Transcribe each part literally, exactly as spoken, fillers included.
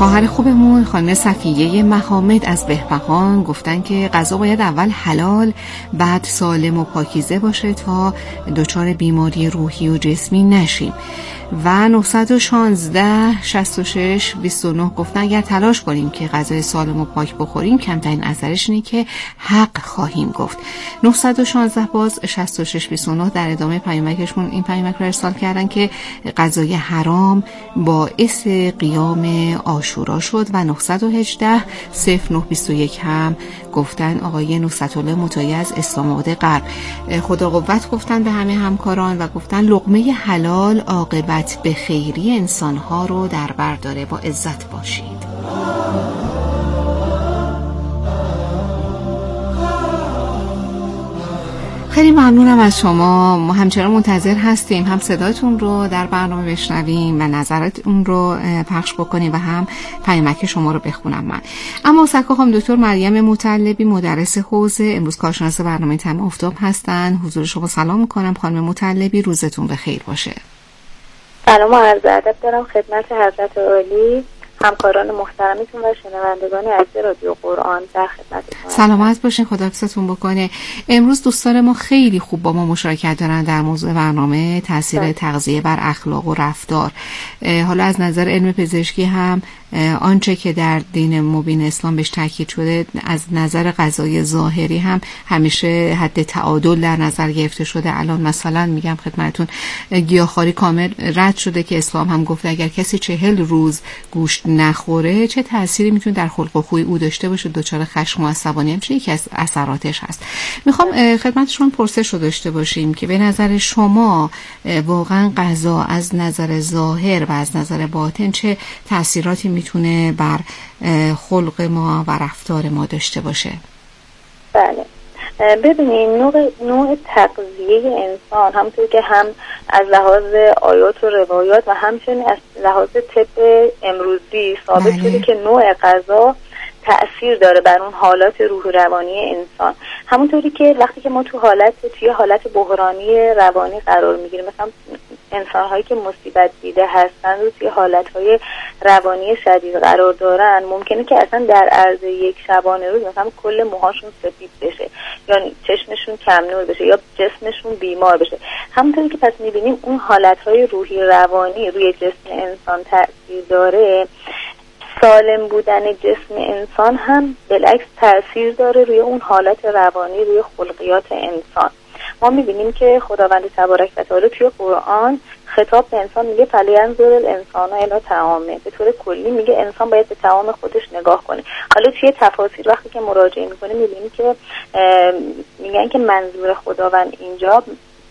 خواهر خوبمون خانم صفیه محامد از بهبهان گفتن که غذا باید اول حلال بعد سالم و پاکیزه باشه تا دچار بیماری روحی و جسمی نشیم. و نه یک شش شش شش بیست و نه گفتن اگر تلاش کنیم که غذای سالم و پاک بخوریم کمترین اثرش اینه که حق خواهیم گفت. نه یک شش باز شش شش بیست و نه در ادامه پیامکشون این پیامک رو ارسال کردن که غذای حرام باعث قیام عاشورا شد. و نه یک هشت صفر نه بیست و یک هم گفتن آقای نصرت الله مطیع از اسلام آباد غرب. خدا قوت گفتن به همه همکاران و گفتن لقمه حلال عاقبت به خیری انسانها رو در بر داره، با عزت باشید. خیلی ممنونم از شما. ما همچنان منتظر هستیم هم صداتون رو در برنامه بشنویم و نظراتون رو پخش بکنیم و هم پیامک شما رو بخونم من. اما سکا خانم دکتر مریم مطلبی مدرس حوزه امروز کارشناس برنامه طعم آفتاب هستن. حضور شما سلام میکنم خانم مطلبی، روزتون بخیر باشه. سلام و عرض ادب دارم خدمت حضرت عالی، همکاران محترمتون و شنوندگان عزیز رادیو قرآن در خدمتتون. سلامت باشین، خدا حفظتون بکنه. امروز دوستان ما خیلی خوب با ما مشارکت دارن در موضوع برنامه تاثیر تغذیه بر اخلاق و رفتار. حالا از نظر علم پزشکی هم آنچه که در دین مبین اسلام بهش تاکید شده، از نظر غذای ظاهری هم همیشه حد تعادل در نظر گرفته شده. الان مثلا میگم خدمتتون گیاهخواری کامل رد شده که اسلام هم گفته اگر کسی چهل روز گوشت نخوره چه تأثیری میتونه در خلق و خوی او داشته باشه، دچار خشم و عصبانی میشه، یکی از اثراتش هست. میخوام خدمتشون پرسش رو داشته باشیم که به نظر شما واقعا غذا از نظر ظاهر و از نظر باطن چه تأثیراتی میتونه بر خلق ما و رفتار ما داشته باشه؟ بله، ببینید نوع, نوع تغذیه انسان همونطور که هم از لحاظ آیات و روایات و همچنین از لحاظ طب امروزی ثابت شده که نوع غذا تأثیر داره بر اون حالات روح روانی انسان. همونطوری که وقتی که ما تو حالت توی حالت بحرانی روانی قرار میگیریم، مثلا انسان هایی که مصیبت دیده هستن و توی حالت های روانی شدید قرار دارن، ممکنه که اصلا در عرض یک شبانه روز مثلا کل موهاشون سفید بشه یا چشمشون کم نور بشه یا جسمشون بیمار بشه. همونطوری که پس میبینیم اون حالت های روحی روانی روی جسم انسان تأثیر داره، سالم بودن جسم انسان هم بالعکس تأثیر داره روی اون حالت روانی، روی خلقیات انسان. ما میبینیم که خداوند تبارک و تعالی توی قرآن خطاب به انسان میگه فلینظر الانسان الی طعامه، به طور کلی میگه انسان باید به طعام خودش نگاه کنه. حالا توی تفاسیر وقتی که مراجعه میکنه میبینیم که میگن که منظور خداوند اینجا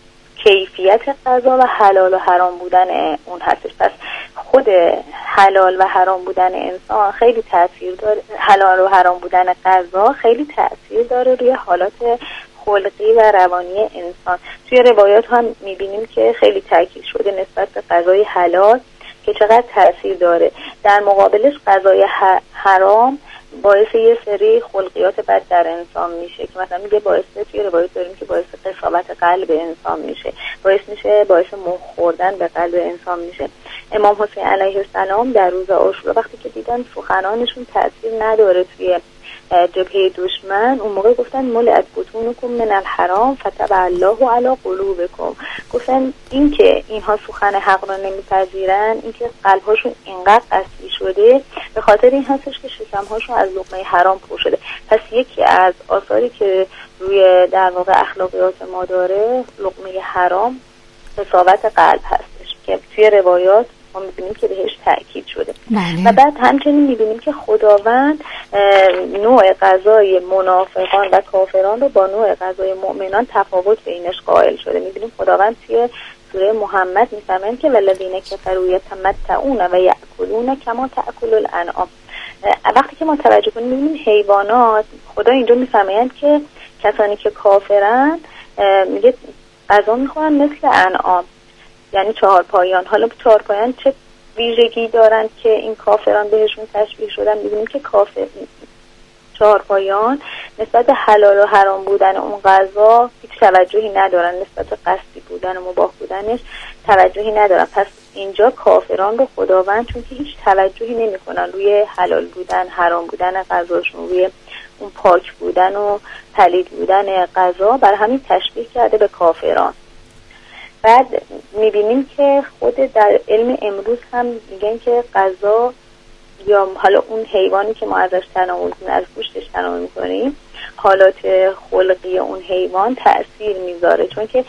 کیفیت غذا و حلال و حرام بودن اون هستش. پس خود حلال و حرام بودن انسان خیلی تأثیر داره، حلال و حرام بودن غذا خیلی تأثیر داره روی حالات خلقی و روانی انسان. توی روایات هم میبینیم که خیلی تاکید شده نسبت به غذای حلال که چقدر تأثیر داره. در مقابلش غذای حرام باعث یه سری خلقیات بد در انسان میشه که مثلا میگه باعث، توی روایت داریم که باعث قساوت قلب انسان میشه، باعث میشه باعث مخ خوردن به قلب انسان میشه. امام حسین علیه السلام در روز عاشورا وقتی که دیدن سخنانشون تأثیر نداره توی جبهه دشمن، اون موقع گفتن ملئت بطونکم من الحرام فتبع الله علی قلوبکم. گفتن این که اینها سخن حق را نمیپذیرن، این که قلبهاشون اینقدر قسی شده، به خاطر این هستش که شکمهاشون از لقمه حرام پر شده. پس یکی از آثاری که روی در واقع اخلاقیات ما داره لقمه حرام قساوت قلب هستش که توی روایات ما می‌بینیم که بهش تأکید شده. بله. و بعد همچنین می‌بینیم که خداوند نوع غذای منافقان و کافران رو با نوع غذای مؤمنان تفاوت بینش قائل شده. می‌بینیم خداوند توی سوره محمد می‌فرماید که والذین کفروا یتمتعون و یأکلون کما تأکل الانعام. وقتی که ما توجه کنیم می‌بینیم حیوانات، خدا اینجا می‌فرماید که کسانی که کافرن میگه غذا می‌خورن مثل انعام، یعنی چهار پایان. حالا چهار پایان چه ویژگی دارن که این کافران بهشون تشبیه شدن؟ می‌بینیم که کافر چهارپایان نسبت به حلال و حرام بودن اون غذا هیچ توجهی ندارن، نسبت به قصدی بودن و مباح بودنش توجهی ندارن. پس اینجا کافران رو خداوند چون که هیچ توجهی نمی‌کنن روی حلال بودن حرام بودن غذاشون، روی اون پاک بودن و پلید بودن غذا، برای همین تشبیه کرده به کافران. بعد میبینیم که خود در علم امروز هم میگن که غذا یا حالا اون حیوانی که ما ازش تناول می‌کنیم، از گوشتش تناول می‌کنیم، حالات خلقی اون حیوان تأثیر میذاره، چون که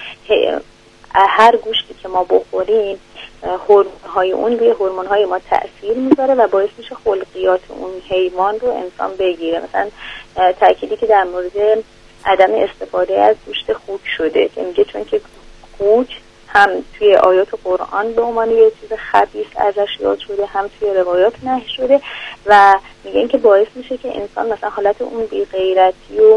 هر گوشتی که ما بخوریم هورمون‌های اون روی هورمون‌های ما تأثیر میذاره و باعث میشه خلقیات اون حیوان رو انسان بگیره. مثلا تأکیدی که در مورد عدم استفاده از گوشت خوک شده که میگه چون که خوک هم توی آیات قرآن به عنوان یه چیز خبیث ازش یاد شده، هم توی روایات نهی شده و میگن که باعث میشه که انسان مثلا حالت اون بی غیرتی و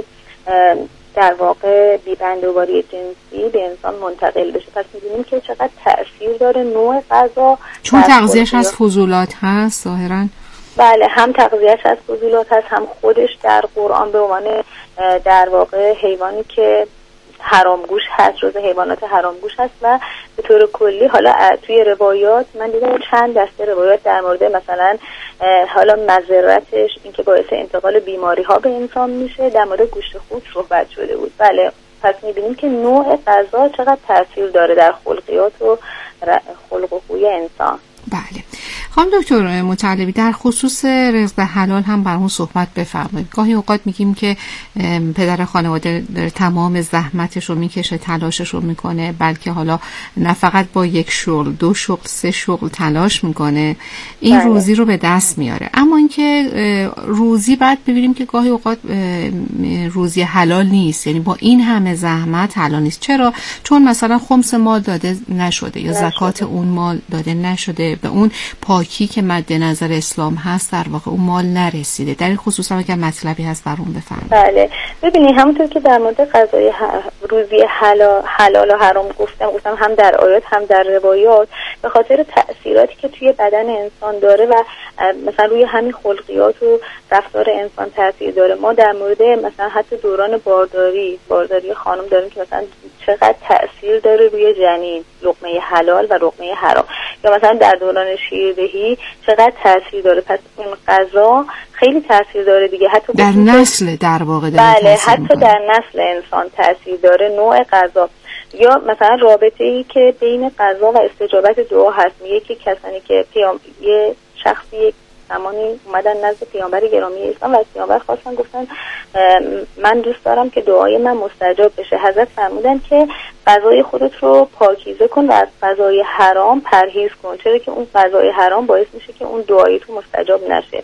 در واقع بی‌بندوباری جنسی به انسان منتقل بشه. پس می‌بینیم که چقدر تأثیر داره نوع غذا، چون تغذیه‌اش از فضولات هست ظاهراً. بله، هم تغذیه‌اش از فضولات هست، هم خودش در قرآن به عنوان در واقع حیوانی که حرامگوش هست، جزء حیوانات حرامگوش هست. و به طور کلی حالا توی روایات من دیدم چند دسته روایات در مورد مثلا حالا مضرتش، اینکه باعث انتقال بیماری ها به انسان میشه، در مورد گوشت خوک صحبت شده بود. بله، پس میبینیم که نوع غذا چقدر تاثیر داره در خلقیات و خلق و خوی انسان. بله. خانم دکتر مطلبی، در خصوص رزق حلال هم برامون صحبت بفرمایید. گاهی اوقات میگیم که پدر خانواده تمام زحمتش رو میکشه، تلاشش رو میکنه، بلکه حالا نه فقط با یک شغل، دو شغل، سه شغل تلاش میکنه، این بله. روزی رو به دست میاره. اما اینکه روزی بعد ببینیم که گاهی اوقات روزی حلال نیست، یعنی با این همه زحمت حلال نیست. چرا؟ چون مثلا خمس مال داده نشده یا زکات اون مال داده نشده، به اون پاکی که مد نظر اسلام هست در واقع اون مال نرسیده. در این خصوص هم اگر مطلبی هست برام بفرمایید. بله، ببینید همونطور که در مورد غذای روزی حلال حلال و حرام گفتم گفتم هم در آیات هم در روایات، به خاطر تأثیراتی که توی بدن انسان داره و مثلا روی همین خلقیات و رفتار انسان تاثیر داره. ما در مورد مثلا حتی دوران بارداری بارداری خانم داریم که مثلا چقدر تأثیر داره روی جنین لقمه حلال و لقمه حرام، یا مثلا در دوران شیردهی چقدر تاثیر داره. پس این غذا خیلی تاثیر داره دیگه، حتی در نسل در واقع داره بله حتی میکنه. در نسل انسان تاثیر داره نوع غذا، یا مثلا رابطه ای که بین غذا و استجابت دعا هست. میگه که کسانی که پیام یه شخصی زمانی اومدن نزد پیامبر گرامی اسلام و از پیامبر خواستن، گفتن من دوست دارم که دعای من مستجاب بشه. حضرت فرمودن که غذای خودت رو پاکیزه کن و از غذای حرام پرهیز کن، چرا که اون غذای حرام باعث میشه که اون دعای تو مستجاب نشه.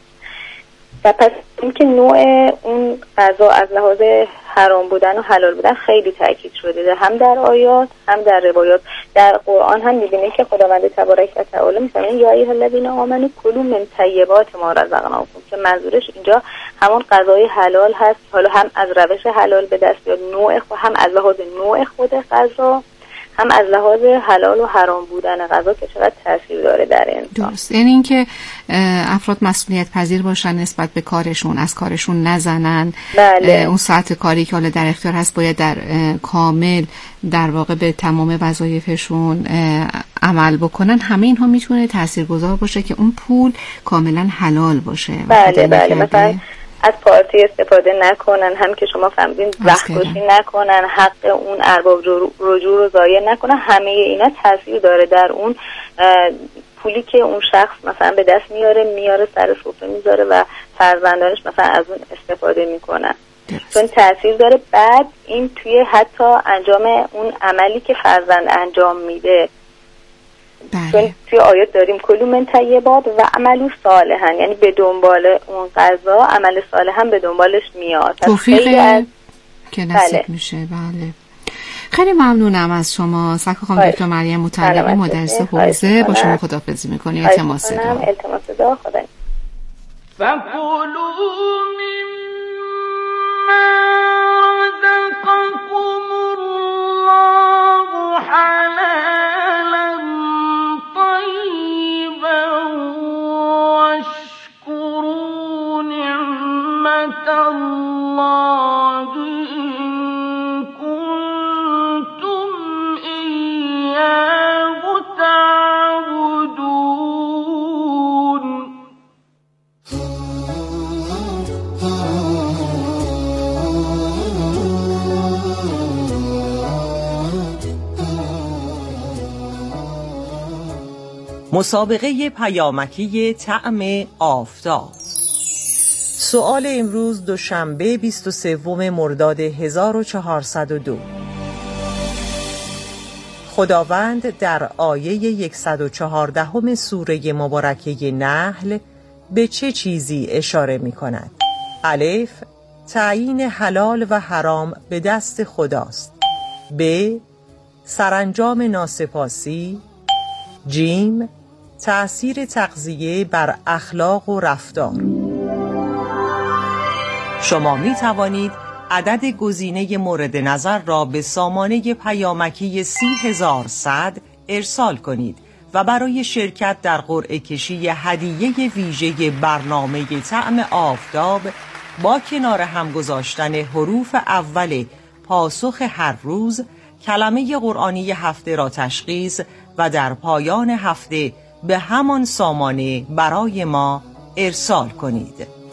و پس اینکه نوع اون غذا از لحاظ حرام بودن و حلال بودن خیلی تاکید شده، هم در آیات هم در روایات. در قرآن هم می‌بینید که خداوند تبارک و تعالی می‌فرماید یا ایها الذین آمنوا کلوا من طیبات ما رزقناکم، که منظورش اینجا همون غذای حلال هست، حالا هم از روش حلال به دست بیاد، نوع هم از لحاظ نوع خود غذا، هم از لحاظ حلال و حرام بودن غذا که چقدر تاثیر داره در انسان. درست، یعنی اینکه افراد مسئولیت پذیر باشن نسبت به کارشون، از کارشون نزنن. بله. اون ساعت کاری که حالا در اختیار هست باید در کامل در واقع به تمام وظایفشون عمل بکنن. همه اینها میتونه تاثیرگذار باشه که اون پول کاملا حلال باشه. بله بله، مثلا از پارتی استفاده نکنن، هم که شما فهمیدین وقت کشی نکنن، حق اون ارباب رجوع رو ضایع نکنن. همه اینا تاثیر داره در اون پولی که اون شخص مثلا به دست میاره میاره سر سفره میذاره و فرزندانش مثلا از اون استفاده میکنن، چون تاثیر داره. بعد این توی حتی انجام اون عملی که فرزند انجام میده، چون توی آیات داریم کلوا من طیبات و عملوا صالحا، یعنی به دنبال اون غذا عمل صالح هم به دنبالش میاد. توفیق از... که نصیب بله. میشه. بله، خیلی ممنونم از شما. سرکار خانم دکتر مریم مطلبی، مدرس حوزه، با شما خداحافظی می‌کنیم. التماس دعا. التماس دعا. خدا. فکلوا مما رزقکم الله حلالا طیبا واشکروا نعمت الله مسابقه پیامکی طعم آفتاب. سؤال امروز دوشنبه بیست و سوم مرداد هزار و چهارصد و دو. خداوند در آیه صد و چهارده سوره مبارکه نحل به چه چیزی اشاره می کند؟ الف، تعیین حلال و حرام به دست خداست. ب، سرانجام ناسپاسی. جیم، تأثیر تغذیه بر اخلاق و رفتار. شما می توانید عدد گزینه مورد نظر را به سامانه پیامکی سی هزار و صد ارسال کنید و برای شرکت در قرعه کشی هدیه ویژه برنامه طعم آفتاب با کنار هم گذاشتن حروف اول پاسخ هر روز کلمه قرآنی هفته را تشخیص و در پایان هفته به همان سامانه برای ما ارسال کنید.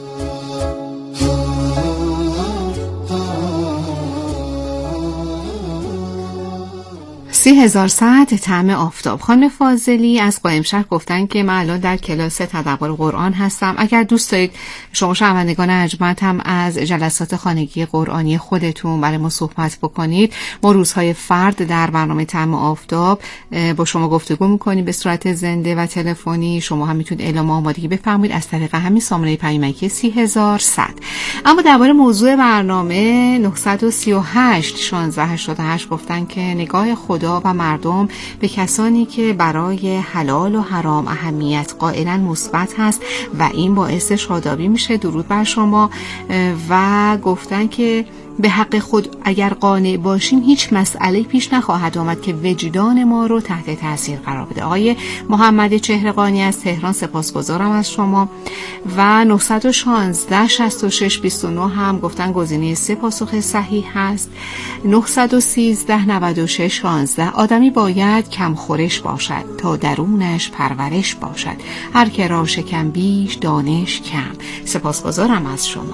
سی هزار ساعت طعم آفتاب. خانم فاضلی از قائمشهر گفتن که من الان در کلاس تدبر قرآن هستم. اگر دوست دارید شما شنوندگان ارجمند هم از جلسات خانگی قرآنی خودتون برای ما صحبت بکنید، ما روزهای فرد در برنامه طعم آفتاب با شما گفتگو میکنیم به صورت زنده و تلفنی. شما هم میتونید اعلام آمادگی بفرمایید از طریق همین سامانه پیامکی سی هزار و صد. اما درباره موضوع برنامه نهصد و سی و هشت شانزده هشتاد و هشت گفتن که نگاه خدا و مردم به کسانی که برای حلال و حرام اهمیت قائلن مثبت هست و این باعث شادابی میشه. درود بر شما. و گفتن که به حق خود اگر قانع باشیم هیچ مسئله پیش نخواهد آمد که وجدان ما رو تحت تاثیر قرار بده. آقای محمد چهرقانی از تهران سپاسگزارم از شما. و نهصد و شانزده شصت و شش بیست و نه هم گفتن گزینه سه پاسخ صحیح هست. نهصد و سیزده نود و شش شانزده آدمی باید کم خورش باشد تا درونش پرورش باشد، هر که را شکم بیش دانش کم. سپاسگزارم از شما.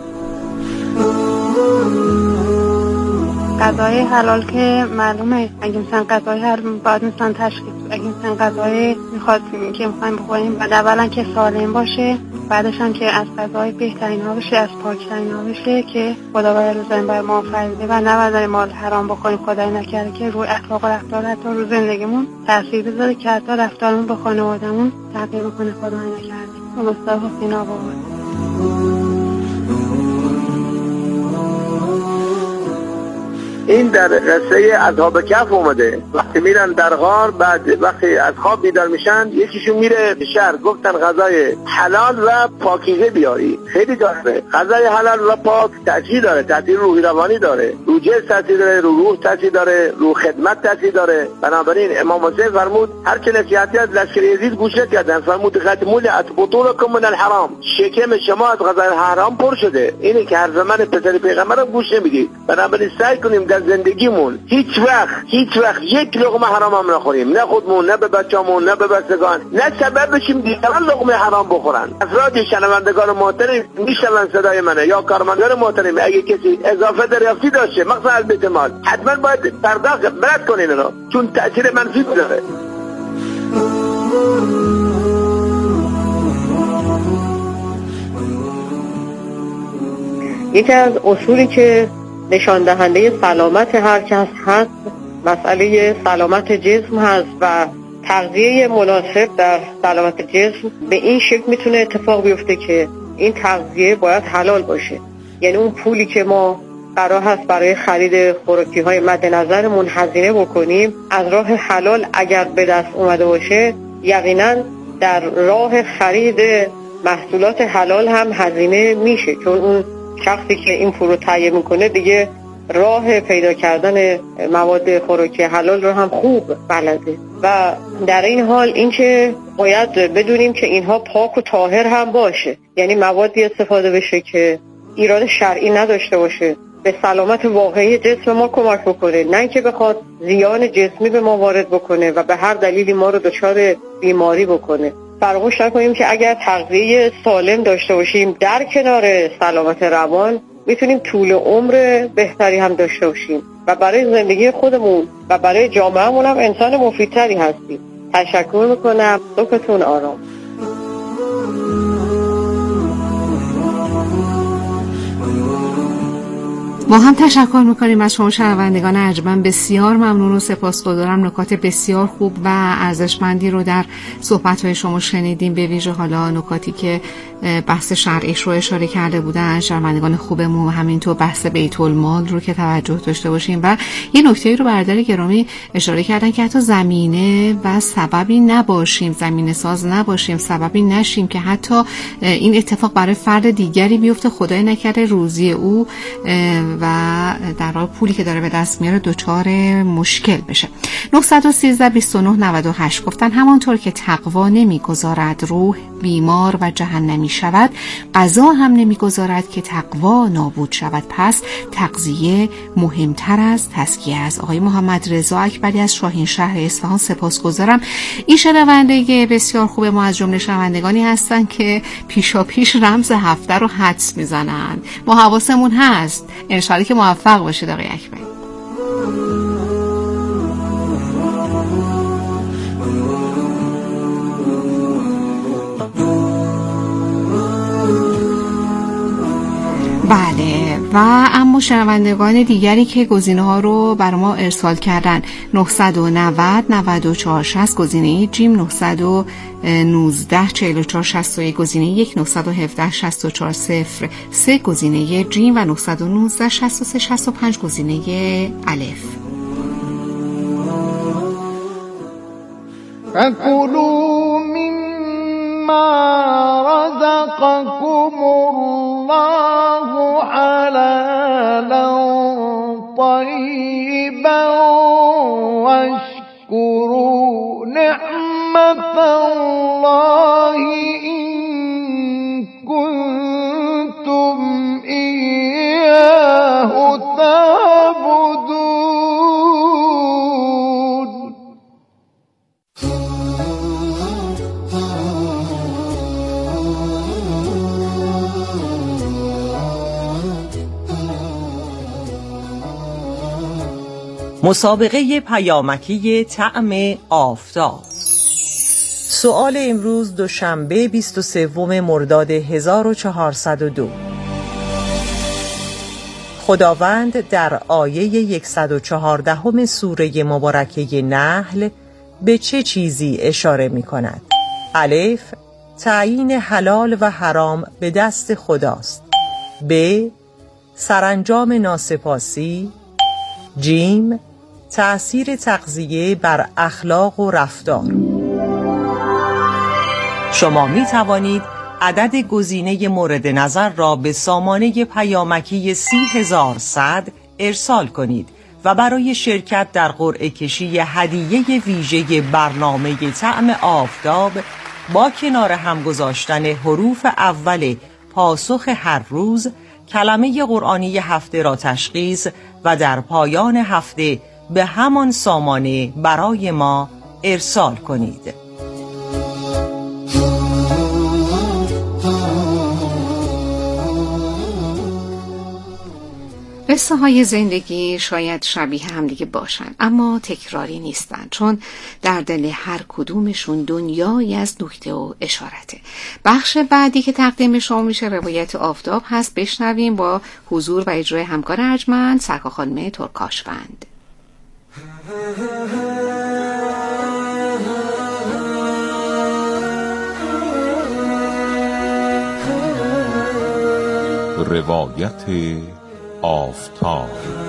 غذای حلال که معلومه اگه مثلا غذای حلال باید مثلا تشخیص، اگه مثلا غذای میخواد که میخوایم بخوریم بعد اولا که سالم باشه، بعدش هم که از غذای بهترین ها بشه، از پاکترین ها بشه که خداوند روزن بر ما فریده و نباید مال حرام بخوریم. خدای نکرده که روی اخلاق و رفتار حتی رو زندگیمون تاثیر بذاره که حتی رفتارمون با خانوادهمون تغییر بکنه. خدای نکرده. مصطفی حسین آباد. این در قصه اصحاب کهف اومده. وقتی میرن در غار، بعد وقتی از خواب بیدار میشن یکیشون میره شهر، گفتن غذای حلال و پاکیزه بیاری. خیلی جالبه. غذای حلال و پاک تاثیر داره، تاثیر روحی روانی داره، رو جسم تاثیر داره، رو روح تاثیر داره، رو خدمت تاثیر داره. بنابراین امام حسین فرمود هر که نصیحتی از لشکر یزید گوش نکردن، فرمود ختمول بطونکم من الحرام، شکم شما از غذای حرام پر شده. اینه که هر زمان پسر پیغمبرم گوش نمیدید. بنابراین سعی کنیم در زندگیمون هیچ وقت هیچ وقت یک لقمه حرام هم نخوریم، نه خودمون، نه به بچه‌مون، نه به بستگان، نه سبب بشیم دیگران لقمه حرام بخورن. افراد شنوندگان محترم میشنون صدای منه یا کارمندان محترم، اگه کسی اضافه دریافتی داشته مثلا از بیت مال، حتما باید پرداخت برد کنین رو، چون تاثیر منفی داره. یکی از اصولی که نشان دهنده سلامت هر کس هست مسئله سلامت جسم هست و تغذیه مناسب در سلامت جسم به این شکل میتونه اتفاق بیفته که این تغذیه باید حلال باشه. یعنی اون پولی که ما قرار هست برای خرید خوراکی های مد نظرمون هزینه بکنیم از راه حلال اگر به دست اومده باشه، یقینا در راه خرید محصولات حلال هم هزینه میشه، چون اون شخصی که این پول رو تهیه میکنه دیگه راه پیدا کردن مواد خوراکی حلال رو هم خوب بلده. و در این حال اینکه باید بدونیم که اینها پاک و طاهر هم باشه، یعنی موادی استفاده بشه که ایراد شرعی نداشته باشه، به سلامت واقعی جسم ما کمک بکنه، نه که بخواد زیان جسمی به ما وارد بکنه و به هر دلیلی ما رو دچار بیماری بکنه. فراموش نکنیم که اگر تغذیه سالم داشته باشیم در کنار سلامت روان میتونیم طول عمر بهتری هم داشته باشیم و برای زندگی خودمون و برای جامعهمون هم انسان مفیدتری هستیم. تشکر میکنم. صبحتون آرام. ما هم تشکر میکنیم از شما شنوندگان ارجمند. بسیار ممنون و سپاسگزارم. نکات بسیار خوب و ارزشمندی رو در صحبت‌های شما شنیدیم، به ویژه حالا نکاتی که بحث شرعیش رو اشاره کرده بودن شنوندگان خوبمون، همینطور بحث بیت المال رو که توجه داشته باشیم. و یه نکته رو برادر گرامی اشاره کردن که حتی زمینه و سببی نباشیم، زمینه ساز نباشیم، سببی نشیم که حتی این اتفاق برای فرد دیگری بیفته، خدای نکرده روزی او و در واقع پولی که داره به دست میاره دچار مشکل بشه. نه یک سه بیست و نه نود و هشت گفتن همانطور که تقوا نمیگذارد روح بیمار و جهنمی شود، قضا هم نمیگذارد که تقوا نابود شود. پس تغذیه مهمتر از تزکیه است. آقای محمد رضا اکبری از شاهین شهر اصفهان سپاسگزارم. این شنونده بسیار خوب ما از جمله شنوندگانی هستن که پیشا پیش رمز هفته رو حدس میزنن. ما حواسمون هست. انشالله که موفق باشید آقای اکبری. بله، و اما شنوندگان دیگری که گزینه ها رو برای ما ارسال کردن نه نه صفر نود و چهار شصت گزینه جیم، نه یک نه چهل و چهار شصت و یک گزینه یک، نه یک هفت شصت و چهار صفر سه گزینه جیم و نه یک نه شصت و سه شصت و پنج گزینه الف. فَكُلُوا مِمَّا رَزَقَكُمُ اللَّهُ حَلَالًا طَيِّبًا وَاشْكُرُوا نِعْمَةَ اللَّهِ إِن كُنتُمْ إِيَّاهُ تَعْبُدُونَ. مسابقه پیامکی طعم آفتاب. سوال امروز دوشنبه بیست و سوم مرداد هزار و چهارصد و دو. خداوند در آیه صد و چهارده سوره مبارکه نحل به چه چیزی اشاره می کند؟ الف، تعیین حلال و حرام به دست خداست. ب، سرانجام ناسپاسی. جیم، تأثیر تغذیه بر اخلاق و رفتار. شما می توانید عدد گزینه مورد نظر را به سامانه پیامکی سی هزار صد ارسال کنید و برای شرکت در قرعه کشی هدیه ویژه برنامه طعم آفتاب با کنار هم گذاشتن حروف اول پاسخ هر روز کلمه قرآنی هفته را تشخیص و در پایان هفته به همان سامانه برای ما ارسال کنید. قصه های زندگی شاید شبیه هم دیگه باشن، اما تکراری نیستن، چون در دل هر کدومشون دنیایی از نکته و اشارته. بخش بعدی که تقدیم شما میشه روایت آفتاب هست. بشنویم با حضور و اجرای همکار ارجمند سرکار خانم ترکاشوند. روایت آفتاب.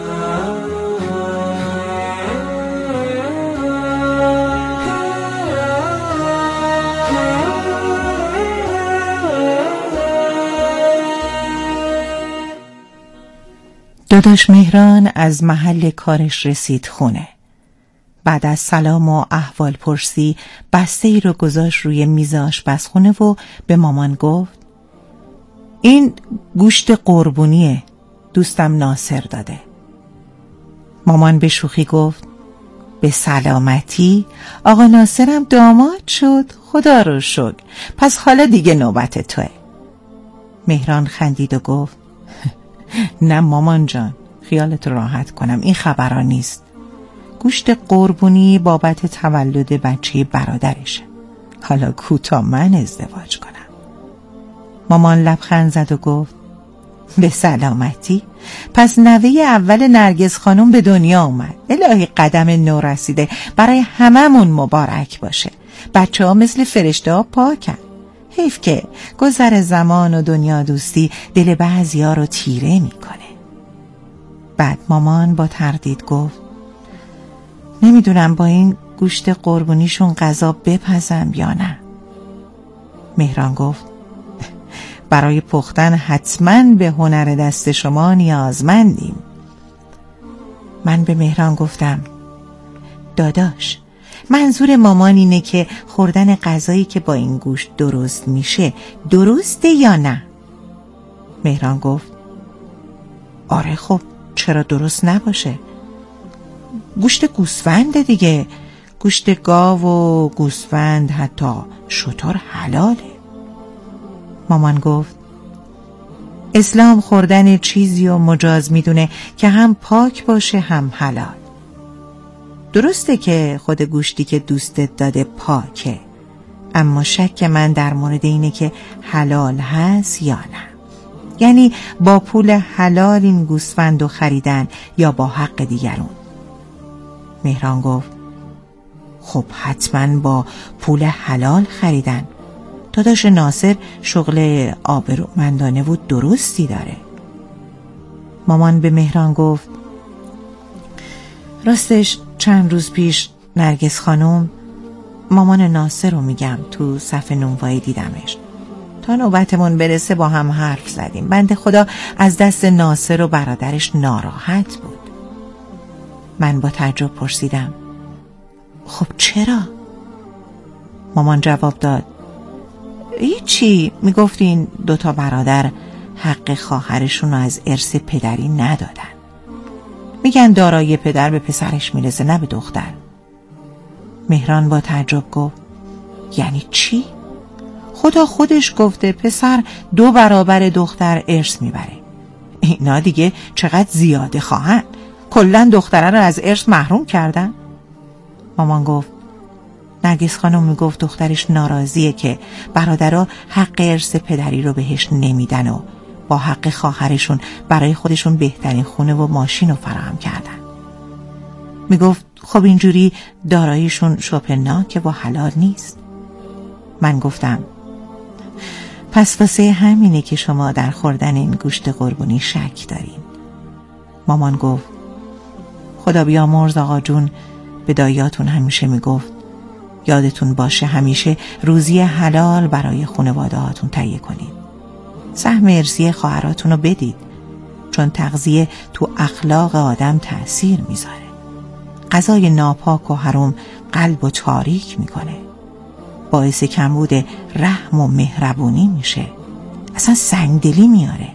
داداش مهران از محل کارش رسید خونه. بعد از سلام و احوال پرسی بسته ای رو گذاشت روی میز آشپزخونه و به مامان گفت این گوشت قربونیه، دوستم ناصر داده. مامان به شوخی گفت به سلامتی، آقا ناصرم داماد شد، خدا رو شکر، پس حالا دیگه نوبت توه. مهران خندید و گفت نه مامان جان، خیالت راحت کنم، این خبرها نیست. گوشت قربونی بابت تولد بچه برادرشه. حالا کو تا من ازدواج کنم؟ مامان لبخند زد و گفت به سلامتی. پس نوه اول نرگس خانم به دنیا اومد. الهی قدم نو رسیده برای هممون مبارک باشه. بچه ها مثل فرشته ها پاکن. حیف که گذر زمان و دنیا دوستی دل بعضی ها رو تیره میکنه. بعد مامان با تردید گفت نمیدونم با این گوشت قربونیشون غذا بپزم یا نه. مهران گفت برای پختن حتما به هنر دست شما نیازمندیم. من به مهران گفتم داداش، منظور مامان اینه که خوردن غذایی که با این گوشت درست میشه درسته یا نه؟ مهران گفت آره خب چرا درست نباشه؟ گوشت گوسفنده دیگه. گوشت گاو و گوسفند حتی شتر حلاله. مامان گفت اسلام خوردن چیزی و مجاز میدونه که هم پاک باشه هم حلال. درسته که خود گوشتی که دوستت داده پاکه، اما شک من در مورد اینه که حلال هست یا نه. یعنی با پول حلال این گوسفندو خریدن یا با حق دیگرون؟ مهران گفت خب حتما با پول حلال خریدن. داداش ناصر شغل آبرومندانه و درستی داره. مامان به مهران گفت راستش چند روز پیش نرگس خانم، مامان ناصر رو میگم، تو صف نونوایی دیدمش. تا نوبتمون برسه با هم حرف زدیم. بنده خدا از دست ناصر و برادرش ناراحت بود. من با تعجب پرسیدم خب چرا؟ مامان جواب داد هیچی، میگفتین دوتا برادر حق خواهرشون رو از ارث پدری ندادن. میگن دارایی پدر به پسرش میرسه نه به دختر. مهران با تعجب گفت یعنی چی؟ خدا خودش گفته پسر دو برابر دختر ارث میبره. اینا دیگه چقدر زیاده خواهن. کلن دختره رو از ارث محروم کردن. مامان گفت نرگس خانم میگفت دخترش ناراضیه که برادرها حق ارث پدری رو بهش نمیدن و با حق خواهرشون برای خودشون بهترین خونه و ماشین رو فراهم کردن. میگفت خب اینجوری داراییشون شوپناکه و حلال نیست. من گفتم پس واسه همینه که شما در خوردن این گوشت قربونی شک دارین. مامان گفت خدا بیامرز آقا جون به داییاتون همیشه میگفت یادتون باشه همیشه روزی حلال برای خانواده هاتون تهیه کنید. سهم ارثی خواهراتون رو بدید، چون تغذیه تو اخلاق آدم تأثیر میذاره. غذای ناپاک و حرام قلب و تاریک میکنه، باعث کمبود رحم و مهربونی میشه، اصلا سنگدلی میاره.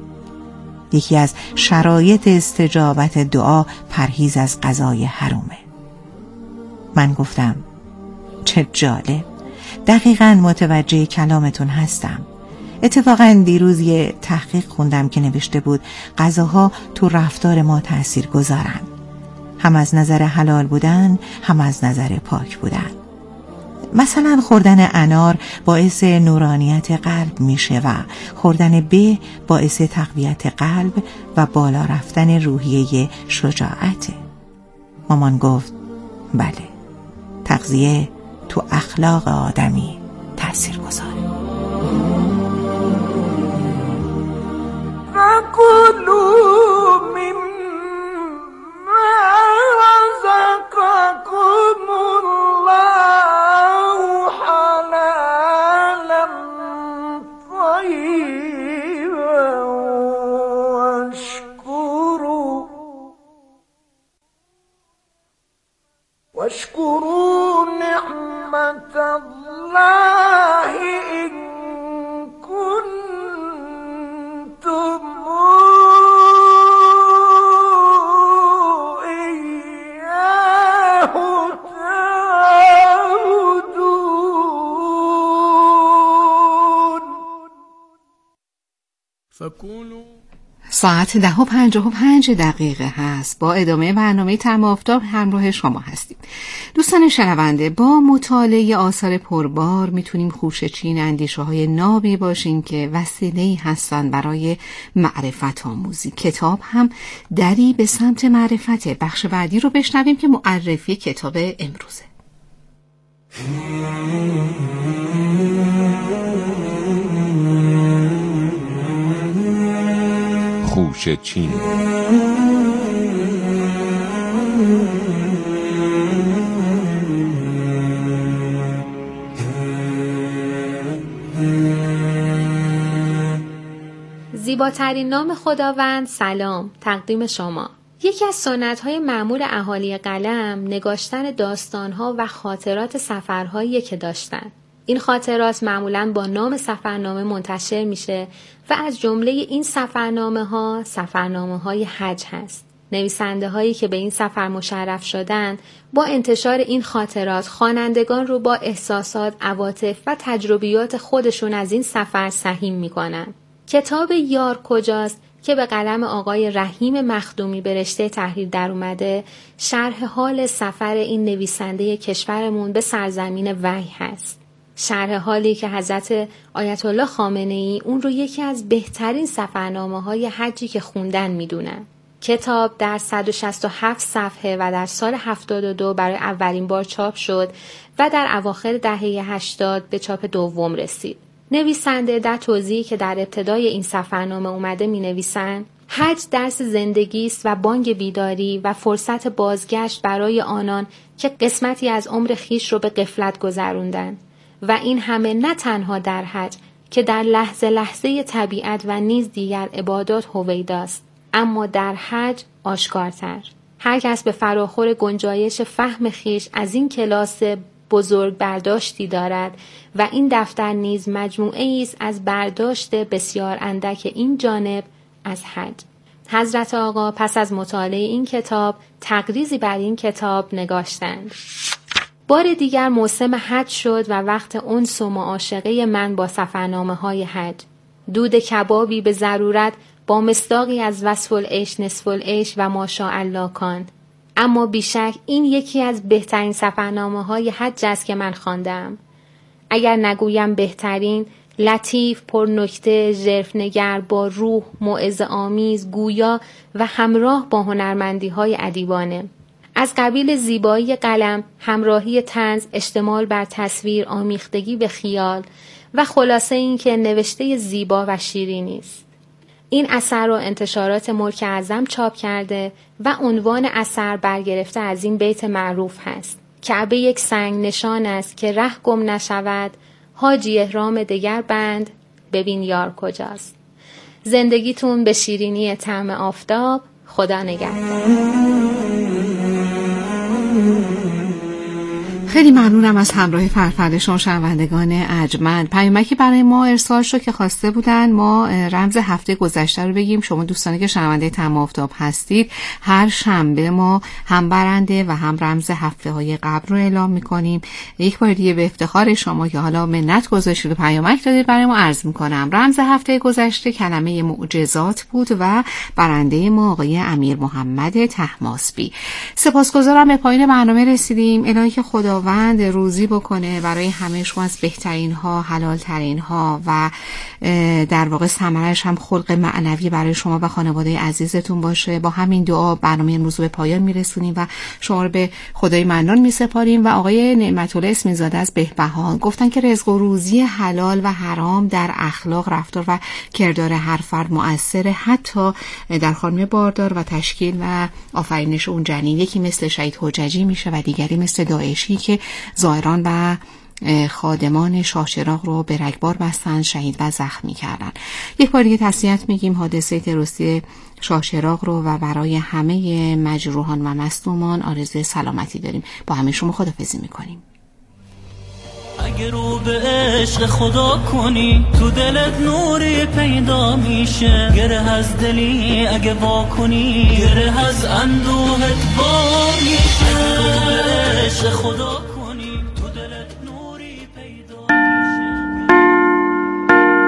یکی از شرایط استجابت دعا پرهیز از غذای حرامه. من گفتم چه جالب، دقیقاً متوجه کلامتون هستم. اتفاقاً دیروز یه تحقیق خوندم که نوشته بود غذاها تو رفتار ما تأثیر گذارن، هم از نظر حلال بودن هم از نظر پاک بودن. مثلا خوردن انار باعث نورانیت قلب میشه و خوردن به باعث تقویت قلب و بالا رفتن روحیه شجاعته. مامان گفت بله، تغذیه تو اخلاق آدمی تأثیر گذاره. فَكُلُوا مِمَّا رَزَقَكُمُ اللَّهُ حَلَالًا طَيِّبًا وَاشْكُرُوا وَاشْكُرُوا نِعْمَةَ اللَّهِ إِن كُنتُمْ إِيَّاهُ تَعْبُدُونَ. فَكُلُوا ساعت ده و پنجاه و پنج دقیقه هست. با ادامه برنامه طعم آفتاب همراه شما هستیم. دوستان شنونده، با مطالعه آثار پربار میتونیم خوشه‌چین اندیشه های نابی باشیم که وسیله‌ای هستن برای معرفت آموزی. کتاب هم دری به سمت معرفته. بخش بعدی رو بشنویم که معرفی کتاب امروزه. خوشه‌چین. زیباترین نام خداوند سلام تقدیم شما. یکی از سنت‌های معمول اهالی قلم نگاشتن داستان‌ها و خاطرات سفرهایی که داشتن. این خاطرات معمولاً با نام سفرنامه منتشر میشه و از جمله این سفرنامه‌ها سفرنامه‌های حج هست. نویسنده هایی که به این سفر مشرف شدند با انتشار این خاطرات خوانندگان رو با احساسات، عواطف و تجربیات خودشون از این سفر سهیم میکنن. کتاب یار کجاست که به قلم آقای رحیم مخدومی به رشته تحریر در اومده، شرح حال سفر این نویسنده کشورمون به سرزمین وحی هست. شرح حالی که حضرت آیت الله خامنه ای اون رو یکی از بهترین سفرنامه های حجی که خوندن میدونن. کتاب در صد و شصت و هفت صفحه و در سال هفتاد و دو برای اولین بار چاپ شد و در اواخر دهه هشتاد به چاپ دوم رسید. نویسنده در توضیحی که در ابتدای این سفرنامه اومده می نویسن: حج درس زندگی است و بانگ بیداری و فرصت بازگشت برای آنان که قسمتی از عمر خیش رو به غفلت گذروندن و این همه نه تنها در حج که در لحظه لحظه طبیعت و نیز دیگر عبادات هویداست، اما در حج آشکارتر. هر کس به فراخور گنجایش فهم خیش از این کلاس بزرگ برداشتی دارد و این دفتر نیز مجموعه است از برداشت بسیار اندک این جانب از حج. حضرت آقا پس از مطالعه این کتاب تقریزی بر این کتاب نگاشتند. بار دیگر موسم حج شد و وقت انس و معاشقه من با سفرنامه های حج. دود کبابی به ضرورت با مصداقی از وصف العیش نصف العیش و ماشاءالله کان. اما بیشک این یکی از بهترین سفرنامه های حج است که من خواندم. اگر نگویم بهترین، لطیف، پرنکته، ژرفنگر، با روح، موعظه آمیز، گویا و همراه با هنرمندی های ادیبانه. از قبیل زیبایی قلم، همراهی طنز، اشتمال بر تصویر، آمیختگی به خیال و خلاصه این که نوشته زیبا و شیرینی است. این اثر رو انتشارات ملک اعظم چاپ کرده و عنوان اثر برگرفته از این بیت معروف هست: کعبه یک سنگ نشان است که ره گم نشود، حاجی احرام دگر بند، ببین یار کجاست. زندگیتون به شیرینی طعم آفتاب. خدا نگهدار. خیلی ممنونم از همراه فرفرده شما شنوندگان ارجمند. پیامکی برای ما ارسال شد که خواسته بودن ما رمز هفته گذشته رو بگیم. شما دوستانی که شنونده طعم آفتاب هستید، هر شنبه ما هم برنده و هم رمز هفته های قبل رو اعلام میکنیم. یک بار دیگه به افتخار شما که حالا منت گذاشتید و پیامک دادید برای ما عرض میکنم. رمز هفته گذشته کلمه معجزات بود و برنده ما آقای امیر محمد طهماسبی. سپاسگزارم. به پایان برنامه رسیدیم. الهی که خدا خداوند روزی بکنه برای همه شما از بهترین ها، حلال ترین ها و در واقع ثمرش هم خلق معنوی برای شما و خانواده عزیزتون باشه. با همین دعا برنامه امروز به پایان میرسونیم و شما رو به خدای منان میسپاریم. و آقای نعمت الله اسمیزاده از بهبهان گفتن که رزق و روزی حلال و حرام در اخلاق، رفتار و کردار هر فرد مؤثره، حتی در خانم باردار و تشکیل و آفرینش اون جنین. یکی مثل شهید حججی میشه و دیگری مثل داعشی که زائران و خادمان شاه چراغ رو به رگبار بستن، شهید و زخمی کردن. یک بار دیگه تسلیت میگیم حادثه تروریستی شاه چراغ رو و برای همه مجروحان و مصدومان آرزوی سلامتی داریم. با همه شما خداحافظی میکنیم. اگه رو به عشق خدا کنی تو دلت نوری پیدا میشه، گره از دلی اگه وا کنی گره از اندوهت وا میشه. عشق خدا